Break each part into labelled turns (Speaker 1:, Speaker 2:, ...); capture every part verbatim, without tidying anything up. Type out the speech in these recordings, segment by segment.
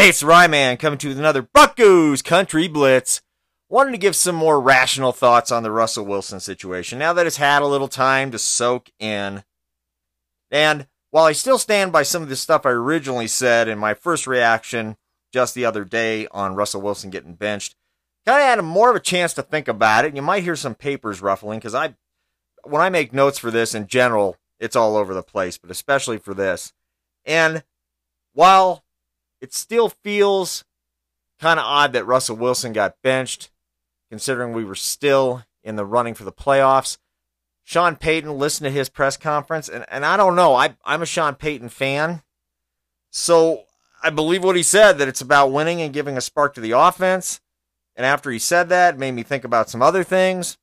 Speaker 1: Hey, it's Ryman coming to you with another Broncos Country Blitz. Wanted to give some more rational thoughts on the Russell Wilson situation now that it's had a little time to soak in. And while I still stand by some of the stuff I originally said in my first reaction just the other day on Russell Wilson getting benched, kind of had a more of a chance to think about it. And you might hear some papers ruffling because I, when I make notes for this in general, it's all over the place, but especially for this. And while it still feels kind of odd that Russell Wilson got benched, considering we were still in the running for the playoffs. Sean Payton, listened to his press conference, and, and I don't know, I, I'm a Sean Payton fan, so I believe what he said, that it's about winning and giving a spark to the offense. And after he said that, it made me think about some other things.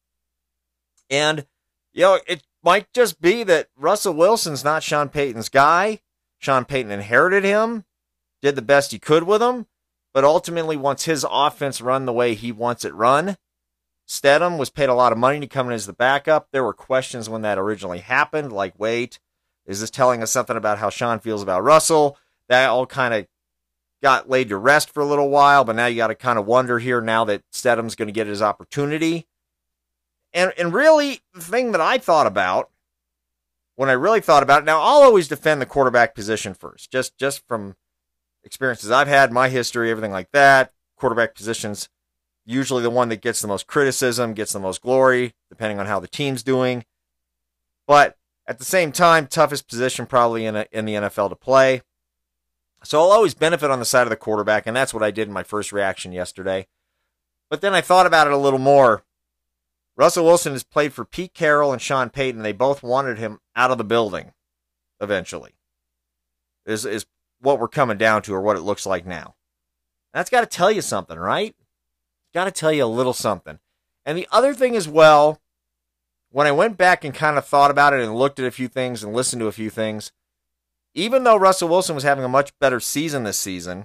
Speaker 1: And, you know, it might just be that Russell Wilson's not Sean Payton's guy. Sean Payton inherited him, did the best he could with him, but ultimately wants his offense run the way he wants it run. Stedham was paid a lot of money to come in as the backup. There were questions when that originally happened, like, wait, is this telling us something about how Sean feels about Russell? That all kind of got laid to rest for a little while, but now you got to kind of wonder here now that Stedham's going to get his opportunity. And, and really, the thing that I thought about, when I really thought about it, now I'll always defend the quarterback position first, just, just from experiences I've had, my history, everything like that. Quarterback position's usually the one that gets the most criticism, gets the most glory, depending on how the team's doing. But at the same time, toughest position probably in, a, in the N F L to play. So I'll always benefit on the side of the quarterback, and that's what I did in my first reaction yesterday. But then I thought about it a little more. Russell Wilson has played for Pete Carroll and Sean Payton. They both wanted him out of the building eventually. Is is what we're coming down to, or what it looks like now. That's got to tell you something, right? Got to tell you a little something. And the other thing as well, when I went back and kind of thought about it and looked at a few things and listened to a few things, even though Russell Wilson was having a much better season this season,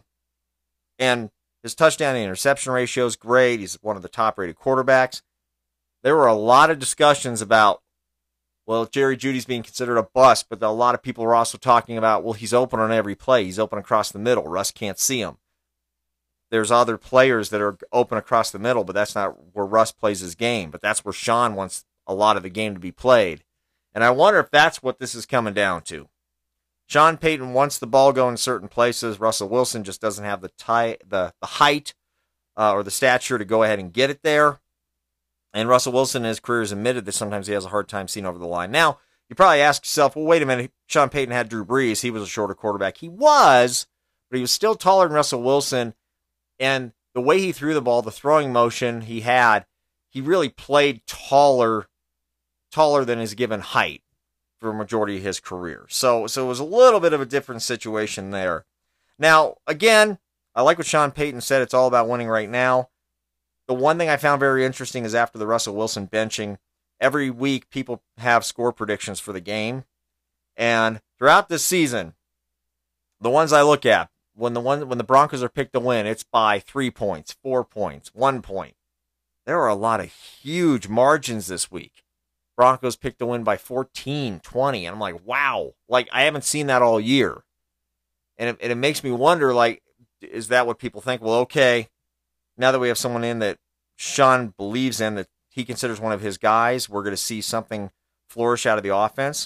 Speaker 1: and his touchdown and interception ratio is great, he's one of the top-rated quarterbacks, there were a lot of discussions about, well, Jerry Jeudy's being considered a bust, but a lot of people were also talking about, well, he's open on every play. He's open across the middle. Russ can't see him. There's other players that are open across the middle, but that's not where Russ plays his game. But that's where Sean wants a lot of the game to be played. And I wonder if that's what this is coming down to. Sean Payton wants the ball going certain places. Russell Wilson just doesn't have the, tie, the, the height uh, or the stature to go ahead and get it there. And Russell Wilson in his career has admitted that sometimes he has a hard time seeing over the line. Now, you probably ask yourself, well, wait a minute. Sean Payton had Drew Brees. He was a shorter quarterback. He was, but he was still taller than Russell Wilson. And the way he threw the ball, the throwing motion he had, he really played taller, taller than his given height for a majority of his career. So, so it was a little bit of a different situation there. Now, again, I like what Sean Payton said. It's all about winning right now. The one thing I found very interesting is after the Russell Wilson benching, every week people have score predictions for the game. And throughout this season, the ones I look at, when the one when the Broncos are picked to win, it's by three points, four points, one point. There are a lot of huge margins this week. Broncos picked to win by fourteen, twenty, and I'm like, wow. Like, I haven't seen that all year. And it, and it makes me wonder, like, is that what people think? Well, okay, now that we have someone in that Sean believes in, that he considers one of his guys, we're going to see something flourish out of the offense.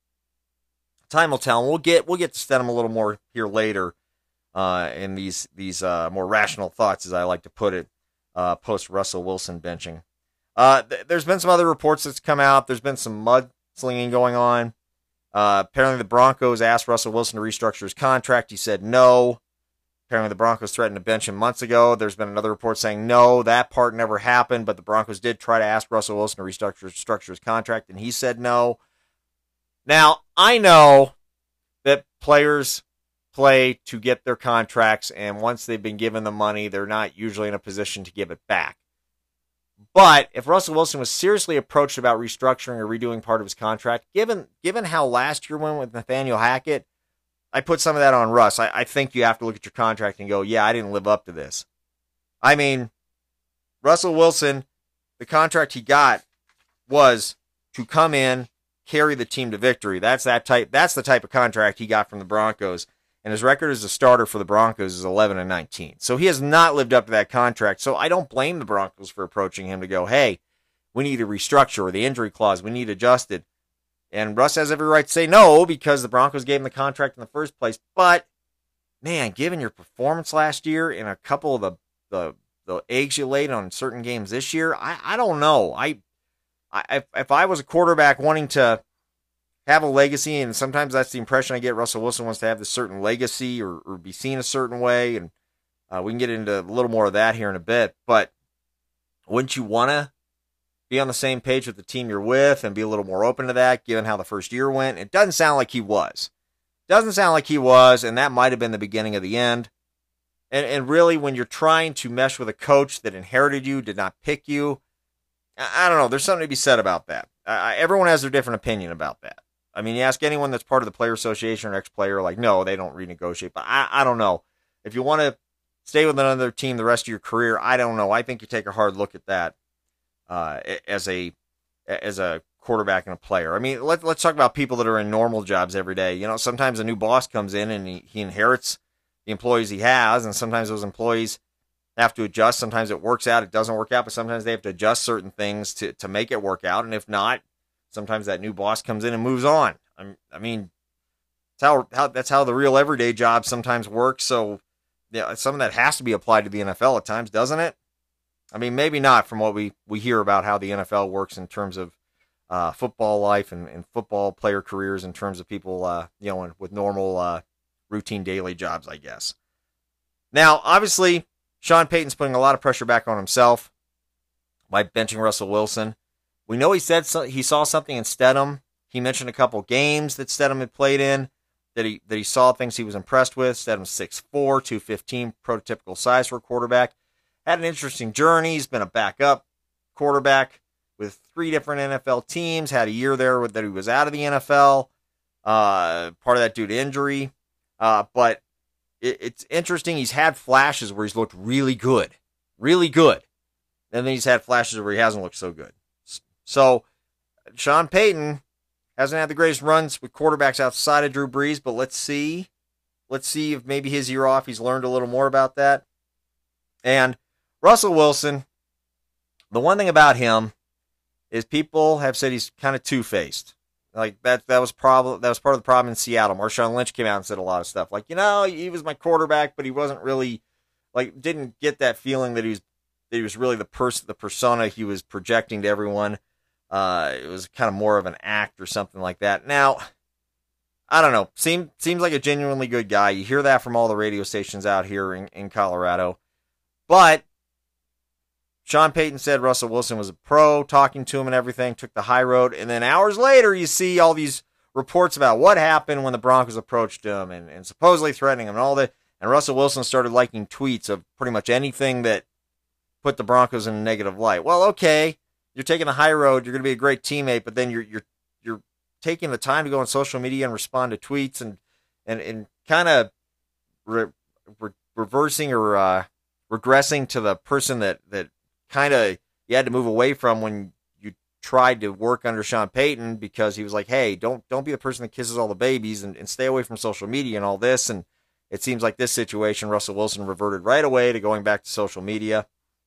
Speaker 1: Time will tell, and we'll get we'll get to Stedham a little more here later uh, in these these uh, more rational thoughts, as I like to put it, uh, post Russell Wilson benching. Uh, th- there's been some other reports that's come out. There's been some mudslinging going on. Uh, apparently, the Broncos asked Russell Wilson to restructure his contract. He said no. Apparently, the Broncos threatened to bench him months ago. There's been another report saying, no, that part never happened, but the Broncos did try to ask Russell Wilson to restructure structure his contract, and he said no. Now, I know that players play to get their contracts, and once they've been given the money, they're not usually in a position to give it back. But if Russell Wilson was seriously approached about restructuring or redoing part of his contract, given given how last year went with Nathaniel Hackett, I put some of that on Russ. I, I think you have to look at your contract and go, yeah, I didn't live up to this. I mean, Russell Wilson, the contract he got was to come in, carry the team to victory. That's that type. That's the type of contract he got from the Broncos. and his record as a starter for the Broncos is eleven and nineteen. So he has not lived up to that contract. So I don't blame the Broncos for approaching him to go, hey, we need to restructure, or the injury clause, we need adjusted. And Russ has every right to say no because the Broncos gave him the contract in the first place. But, man, given your performance last year and a couple of the the, the eggs you laid on certain games this year, I, I don't know. I, I if, if I was a quarterback wanting to have a legacy, and sometimes that's the impression I get, Russell Wilson wants to have this certain legacy or, or be seen a certain way, and uh, we can get into a little more of that here in a bit, but wouldn't you want to be on the same page with the team you're with and be a little more open to that, given how the first year went? It doesn't sound like he was. Doesn't sound like he was, and that might have been the beginning of the end. And, and really, when you're trying to mesh with a coach that inherited you, did not pick you, I, I don't know, there's something to be said about that. Uh, everyone has their different opinion about that. I mean, you ask anyone that's part of the player association or ex-player, like, no, they don't renegotiate. But I, I don't know. If you want to stay with another team the rest of your career, I don't know. I think you take a hard look at that uh, as a as a quarterback and a player. I mean, let, let's talk about people that are in normal jobs every day. You know, sometimes a new boss comes in and he, he inherits the employees he has, and sometimes those employees have to adjust. Sometimes it works out, it doesn't work out, but sometimes they have to adjust certain things to, to make it work out. And if not, sometimes that new boss comes in and moves on. I mean, that's how, how that's how the real everyday job sometimes works. So, yeah, some of that has to be applied to the N F L at times, doesn't it? I mean, maybe not from what we, we hear about how the N F L works in terms of uh, football life and, and football player careers, in terms of people, uh, you know, with normal uh, routine daily jobs, I guess. Now, obviously, Sean Payton's putting a lot of pressure back on himself by benching Russell Wilson. We know he said so, he saw something in Stidham. He mentioned a couple games that Stidham had played in, that he that he saw things he was impressed with. Stidham's six foot four, two fifteen, prototypical size for a quarterback. Had an interesting journey. He's been a backup quarterback with three different N F L teams. Had a year there that he was out of the N F L, uh, part of that due to injury. Uh, but it, it's interesting. He's had flashes where he's looked really good, really good. And then he's had flashes where he hasn't looked so good. So, Sean Payton hasn't had the greatest runs with quarterbacks outside of Drew Brees, but let's see. Let's see if maybe his year off, he's learned a little more about that. And Russell Wilson, the one thing about him is people have said he's kind of two-faced. Like, that that was problem, that was part of the problem in Seattle. Marshawn Lynch came out and said a lot of stuff. Like, you know, he was my quarterback, but he wasn't really, like, didn't get that feeling that he was, that he was really the person, the persona he was projecting to everyone. Uh, it was kind of more of an act or something like that. Now, I don't know. Seem, seems like a genuinely good guy. You hear that from all the radio stations out here in, in Colorado. But Sean Payton said Russell Wilson was a pro, talking to him and everything, took the high road. And then hours later, you see all these reports about what happened when the Broncos approached him and, and supposedly threatening him and all that. And Russell Wilson started liking tweets of pretty much anything that put the Broncos in a negative light. Well, okay. You're taking the high road. You're going to be a great teammate, but then you're you're you're taking the time to go on social media and respond to tweets and and and kind of re, re, reversing or uh, regressing to the person that that kind of you had to move away from when you tried to work under Sean Payton, because he was like, hey, don't don't be the person that kisses all the babies and, and stay away from social media and all this. And it seems like this situation, Russell Wilson reverted right away to going back to social media.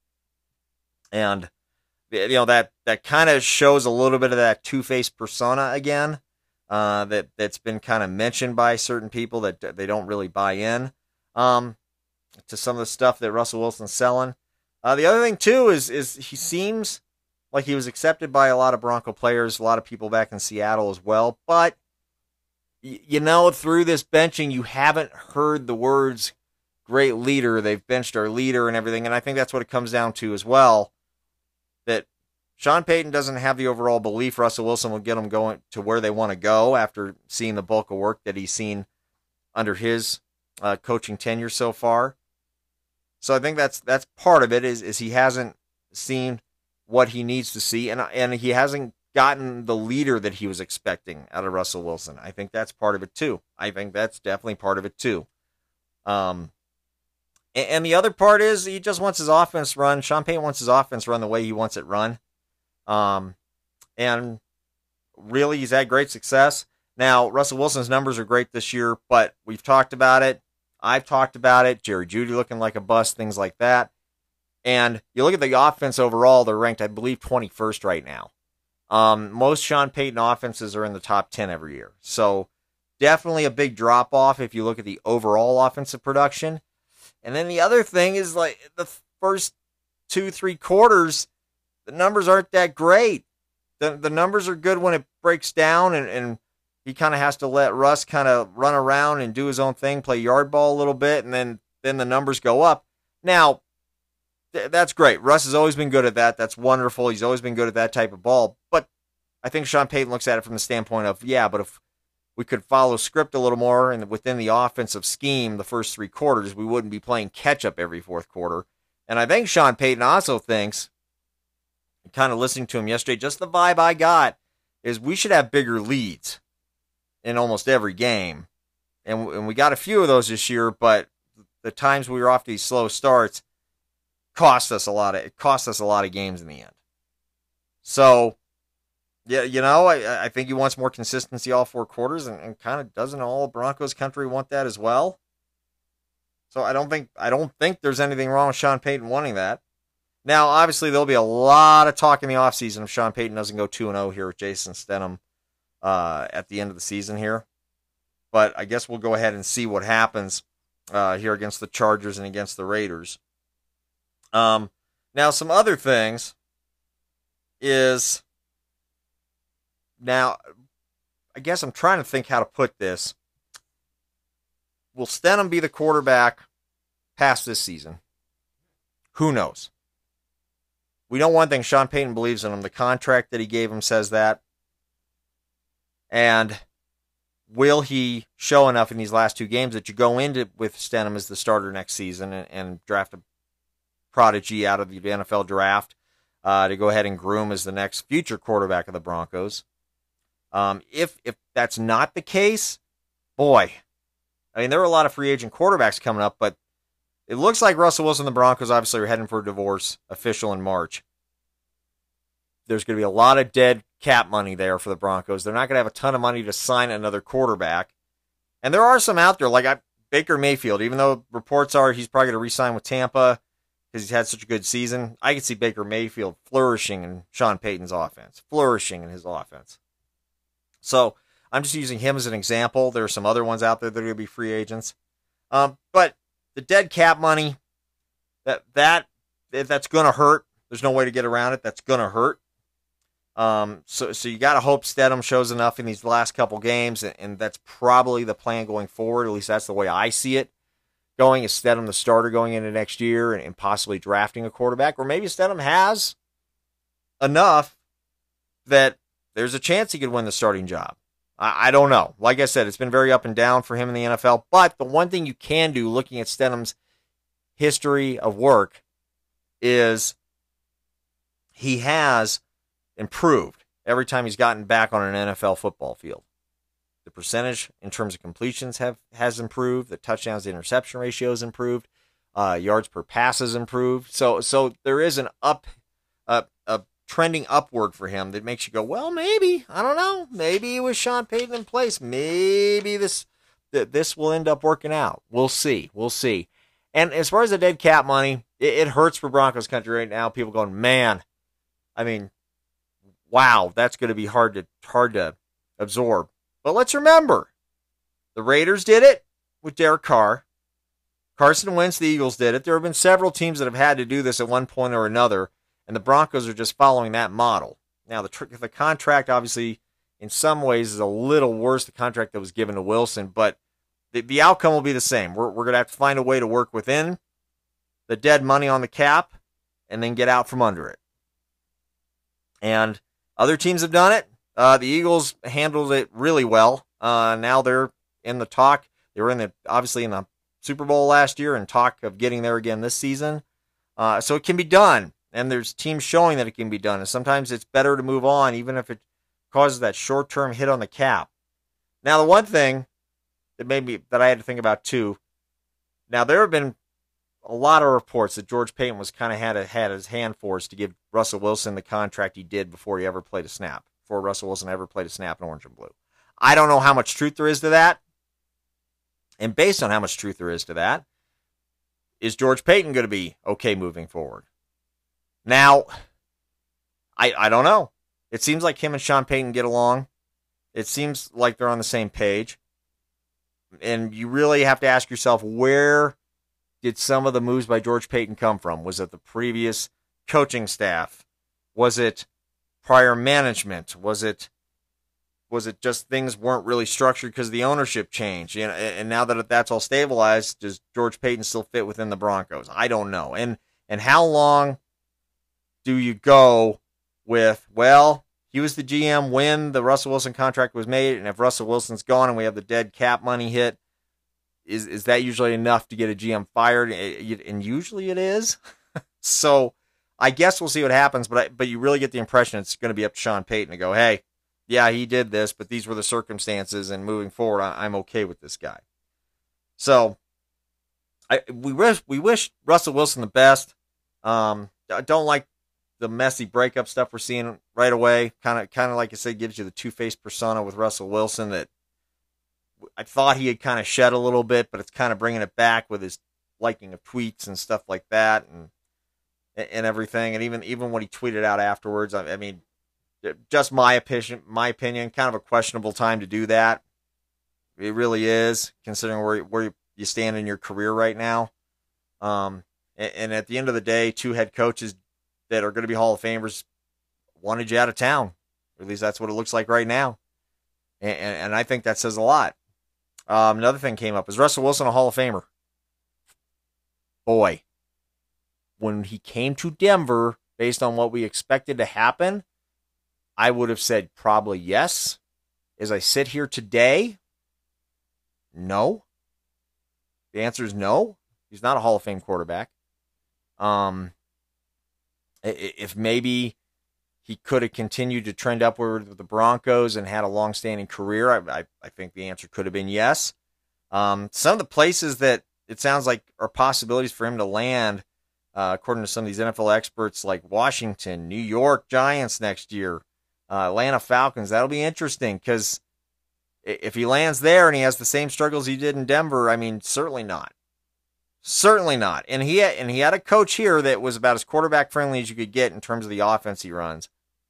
Speaker 1: And you know, that, that kind of shows a little bit of that two-faced persona again, uh, that, that's been kind of mentioned by certain people that they don't really buy in um, to some of the stuff that Russell Wilson's selling. Uh, the other thing, too, is is he seems like he was accepted by a lot of Bronco players, a lot of people back in Seattle as well. But, y- you know, through this benching, you haven't heard the words, great leader, they've benched our leader and everything. And I think that's what it comes down to as well. That Sean Payton doesn't have the overall belief Russell Wilson will get them going to where they want to go after seeing the bulk of work that he's seen under his uh, coaching tenure so far. So I think that's that's part of it, is is he hasn't seen what he needs to see, and and he hasn't gotten the leader that he was expecting out of Russell Wilson. I think that's part of it too. I think that's definitely part of it too. Um. And the other part is he just wants his offense run. Sean Payton wants his offense run the way he wants it run. Um, and really, he's had great success. Now, Russell Wilson's numbers are great this year, but we've talked about it. I've talked about it. Jerry Jeudy looking like a bust, things like that. And you look at the offense overall, they're ranked, I believe, twenty-first right now. Um, most Sean Payton offenses are in the top ten every year. So definitely a big drop-off if you look at the overall offensive production. And then the other thing is, like, the first two, three quarters, the numbers aren't that great. The, the numbers are good when it breaks down, and, and he kind of has to let Russ kind of run around and do his own thing, play yard ball a little bit, and then, then the numbers go up. Now, th- that's great. Russ has always been good at that. That's wonderful. He's always been good at that type of ball. But I think Sean Payton looks at it from the standpoint of, yeah, but if we could follow script a little more and within the offensive scheme the first three quarters, we wouldn't be playing catch-up every fourth quarter. And I think Sean Payton also thinks, kind of listening to him yesterday, just the vibe I got is we should have bigger leads in almost every game. And, and we got a few of those this year, but the times we were off these slow starts cost us a lot of, it cost us a lot of games in the end. So, yeah, you know, I, I think he wants more consistency all four quarters, and, and kind of doesn't all Broncos country want that as well? So I don't think I don't think there's anything wrong with Sean Payton wanting that. Now, obviously, there'll be a lot of talk in the offseason if Sean Payton doesn't go two and oh here with Jason Stidham uh, at the end of the season here. But I guess we'll go ahead and see what happens uh, here against the Chargers and against the Raiders. Um, now, some other things is, now, I guess I'm trying to think how to put this. Will Stidham be the quarterback past this season? Who knows? We know one thing, Sean Payton believes in him. The contract that he gave him says that. And will he show enough in these last two games that you go into with Stidham as the starter next season and, and draft a prodigy out of the N F L draft uh, to go ahead and groom as the next future quarterback of the Broncos? Um, if if that's not the case, boy, I mean, there are a lot of free agent quarterbacks coming up, but it looks like Russell Wilson and the Broncos obviously are heading for a divorce official in March. There's going to be a lot of dead cap money there for the Broncos. They're not going to have a ton of money to sign another quarterback. And there are some out there, like I, Baker Mayfield, even though reports are he's probably going to re-sign with Tampa because he's had such a good season. I can see Baker Mayfield flourishing in Sean Payton's offense, flourishing in his offense. So I'm just using him as an example. There are some other ones out there that are going to be free agents. Um, but the dead cap money, that that that's going to hurt. There's no way to get around it. That's going to hurt. Um, so so you got to hope Stidham shows enough in these last couple games, and, and that's probably the plan going forward. At least that's the way I see it. Going is Stidham the starter going into next year, and, and possibly drafting a quarterback, or maybe Stidham has enough that there's a chance he could win the starting job. I, I don't know. Like I said, it's been very up and down for him in the N F L. But the one thing you can do, looking at Stidham's history of work, is he has improved every time he's gotten back on an N F L football field. The percentage in terms of completions have has improved. The touchdowns to interception ratio has improved. Uh, yards per pass has improved. So so there is an up uh, a trending upward for him that makes you go, well, maybe, I don't know, maybe with Sean Payton in place, maybe this th- this will end up working out. We'll see. We'll see. And as far as the dead cap money, it, it hurts for Broncos country right now. People going, man, I mean, wow, that's going to be hard to hard to absorb. But let's remember, the Raiders did it with Derek Carr. Carson Wentz, the Eagles did it. There have been several teams that have had to do this at one point or another, and the Broncos are just following that model. Now, the tr- the contract, obviously, in some ways is a little worse, the contract that was given to Wilson, but the, the outcome will be the same. We're, we're going to have to find a way to work within the dead money on the cap and then get out from under it. And other teams have done it. Uh, the Eagles handled it really well. Uh, now they're in the talk. They were in the obviously in the Super Bowl last year and talk of getting there again this season. Uh, so it can be done. And there's teams showing that it can be done. And sometimes it's better to move on, even if it causes that short-term hit on the cap. Now, the one thing that made me that I had to think about too. Now, there have been a lot of reports that George Paton was kind of had a, had his hand forced to give Russell Wilson the contract he did before he ever played a snap. Before Russell Wilson ever played a snap in orange and blue. I don't know how much truth there is to that. And based on how much truth there is to that, is George Paton going to be okay moving forward? Now, I I don't know. It seems like him and Sean Payton get along. It seems like they're on the same page. And you really have to ask yourself, where did some of the moves by George Paton come from? Was it the previous coaching staff? Was it prior management? Was it was it just things weren't really structured because the ownership changed? You know, and now that that's all stabilized, does George Paton still fit within the Broncos? I don't know. And and how long do you go with, well, he was the G M when the Russell Wilson contract was made, and if Russell Wilson's gone and we have the dead cap money hit, is is that usually enough to get a G M fired? And usually it is. So I guess we'll see what happens, but I, but you really get the impression it's going to be up to Sean Payton to go, hey, yeah, he did this, but these were the circumstances, and moving forward, I, I'm okay with this guy. So I we wish we wish Russell Wilson the best. Um, I don't like the messy breakup stuff we're seeing right away. Kind of, kind of like I said, gives you the two-faced persona with Russell Wilson that I thought he had kind of shed a little bit, but it's kind of bringing it back with his liking of tweets and stuff like that, and and everything. And even even when he tweeted out afterwards, I, I mean, just my opinion, my opinion, kind of a questionable time to do that. It really is, considering where where you stand in your career right now. Um, and, and at the end of the day, two head coaches that are going to be Hall of Famers wanted you out of town. Or at least that's what it looks like right now. And, and, and I think that says a lot. Um, another thing came up. Is Russell Wilson a Hall of Famer? Boy, when he came to Denver, based on what we expected to happen, I would have said probably yes. As I sit here today, no. The answer is no. He's not a Hall of Fame quarterback. Um, if maybe he could have continued to trend upward with the Broncos and had a long-standing career, I, I, I think the answer could have been yes. Um, some of the places that it sounds like are possibilities for him to land, uh, according to some of these N F L experts, like Washington, New York Giants next year, uh, Atlanta Falcons. That'll be interesting, because if he lands there and he has the same struggles he did in Denver, I mean, certainly not. Certainly not. And he had, and he had a coach here that was about as quarterback friendly as you could get in terms of the offense he runs.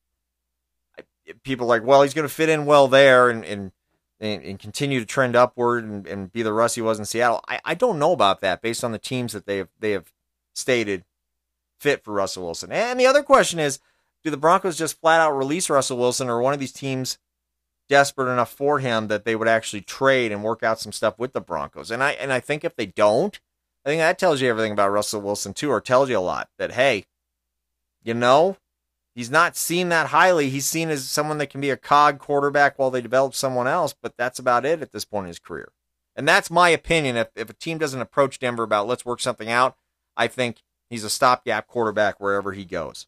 Speaker 1: People are like, well, he's going to fit in well there and and, and continue to trend upward and, and be the Russ he was in Seattle. I, I don't know about that based on the teams that they have they have stated fit for Russell Wilson. And the other question is, do the Broncos just flat out release Russell Wilson, or one of these teams desperate enough for him that they would actually trade and work out some stuff with the Broncos? And I and I think if they don't, I think that tells you everything about Russell Wilson too, or tells you a lot. That, hey, you know, he's not seen that highly. He's seen as someone that can be a cog quarterback while they develop someone else, but that's about it at this point in his career. And that's my opinion. If if a team doesn't approach Denver about let's work something out, I think he's a stopgap quarterback wherever he goes.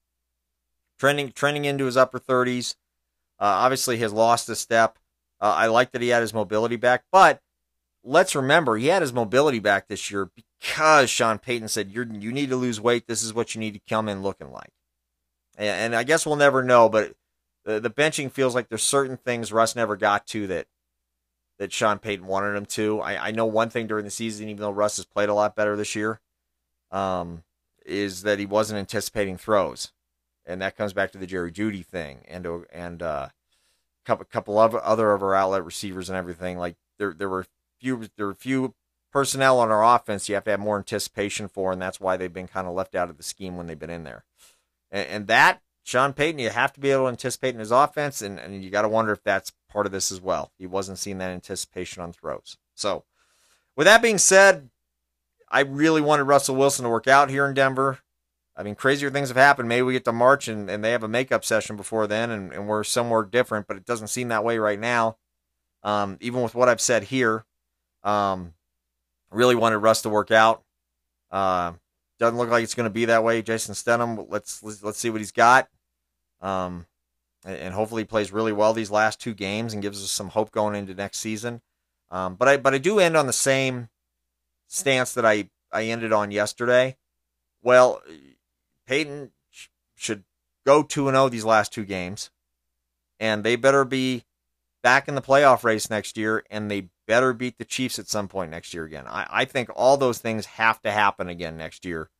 Speaker 1: Trending trending into his upper thirties. Uh, obviously, he has lost a step. Uh, I like that he had his mobility back, but let's remember, he had his mobility back this year because Sean Payton said, You're, you need to lose weight. This is what you need to come in looking like. And, and I guess we'll never know, but the, the benching feels like there's certain things Russ never got to that that Sean Payton wanted him to. I, I know one thing during the season, even though Russ has played a lot better this year, um, is that he wasn't anticipating throws. And that comes back to the Jerry Jeudy thing and and uh, a couple, couple of other of our outlet receivers and everything. Like there there were few there were few personnel on our offense you have to have more anticipation for, and that's why they've been kind of left out of the scheme when they've been in there. And, and that, Sean Payton, you have to be able to anticipate in his offense, and, and you got to wonder if that's part of this as well. He wasn't seeing that anticipation on throws. So, with that being said, I really wanted Russell Wilson to work out here in Denver. I mean, crazier things have happened. Maybe we get to March and, and they have a makeup session before then, and, and we're somewhere different, but it doesn't seem that way right now. Um, even with what I've said here, um, really wanted Russ to work out. Uh, doesn't look like it's going to be that way. Jason Stidham, let's, let's let's see what he's got. Um, and, and hopefully he plays really well these last two games and gives us some hope going into next season. Um, but I but I do end on the same stance that I, I ended on yesterday. Well, Payton should go two and oh these last two games, and they better be back in the playoff race next year, and they better beat the Chiefs at some point next year again. I, I think all those things have to happen again next year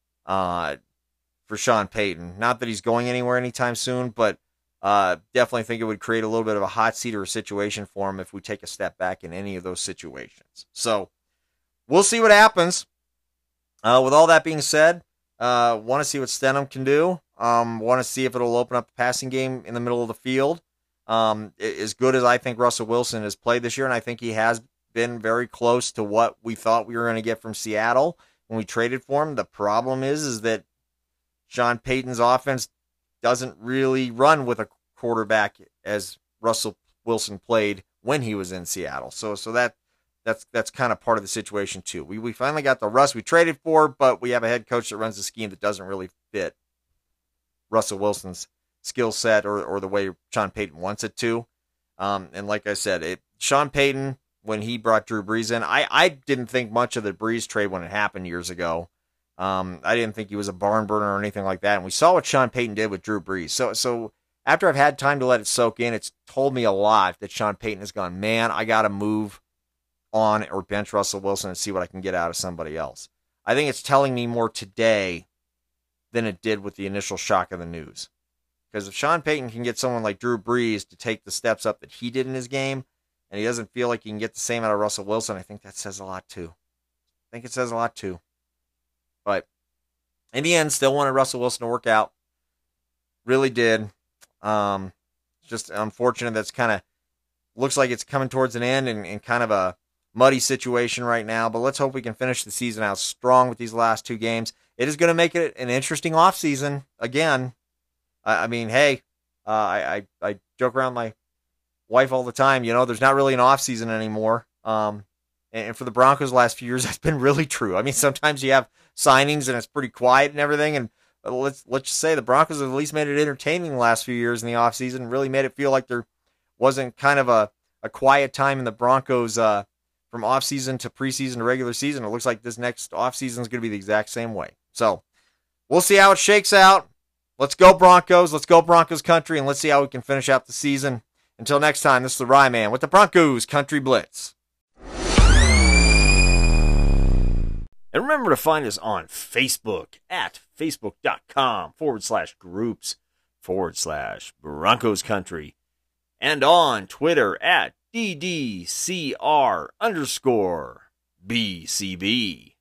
Speaker 1: uh, for Sean Payton. Not that he's going anywhere anytime soon, but uh, definitely think it would create a little bit of a hot seat or a situation for him if we take a step back in any of those situations. So we'll see what happens. Uh, with all that being said, uh, want to see what Stenham can do. Um, want to see if it'll open up the passing game in the middle of the field. Um, as good as I think Russell Wilson has played this year, and I think he has been very close to what we thought we were going to get from Seattle when we traded for him. The problem is, is that Sean Payton's offense doesn't really run with a quarterback as Russell Wilson played when he was in Seattle. So, so that that's that's kind of part of the situation too. We we finally got the Russ we traded for, but we have a head coach that runs a scheme that doesn't really fit Russell Wilson's skill set or, or the way Sean Payton wants it to. Um, and like I said, it, Sean Payton, when he brought Drew Brees in, I, I didn't think much of the Brees trade when it happened years ago. Um, I didn't think he was a barn burner or anything like that. And we saw what Sean Payton did with Drew Brees. So, so after I've had time to let it soak in, it's told me a lot that Sean Payton has gone, man, I got to move on or bench Russell Wilson and see what I can get out of somebody else. I think it's telling me more today than it did with the initial shock of the news. Because if Sean Payton can get someone like Drew Brees to take the steps up that he did in his game, and he doesn't feel like he can get the same out of Russell Wilson, I think that says a lot too. I think it says a lot too. But in the end, still wanted Russell Wilson to work out. Really did. Um, just unfortunate that's kind of, looks like it's coming towards an end and, and kind of a muddy situation right now. But let's hope we can finish the season out strong with these last two games. It is going to make it an interesting offseason again. I mean, hey, uh, I, I I joke around with my wife all the time. You know, there's not really an off season anymore. Um, and, and for the Broncos the last few years, that's been really true. I mean, sometimes you have signings and it's pretty quiet and everything. And let's let's just say the Broncos have at least made it entertaining the last few years in the off season. Really made it feel like there wasn't kind of a, a quiet time in the Broncos uh, from off season to preseason to regular season. It looks like this next off season is going to be the exact same way. So we'll see how it shakes out. Let's go Broncos. Let's go Broncos country, and let's see how we can finish out the season. Until next time, this is the Rye Man with the Broncos Country Blitz. And remember to find us on Facebook at facebook.com forward slash groups forward slash Broncos Country. And on Twitter at DDCR underscore BCB.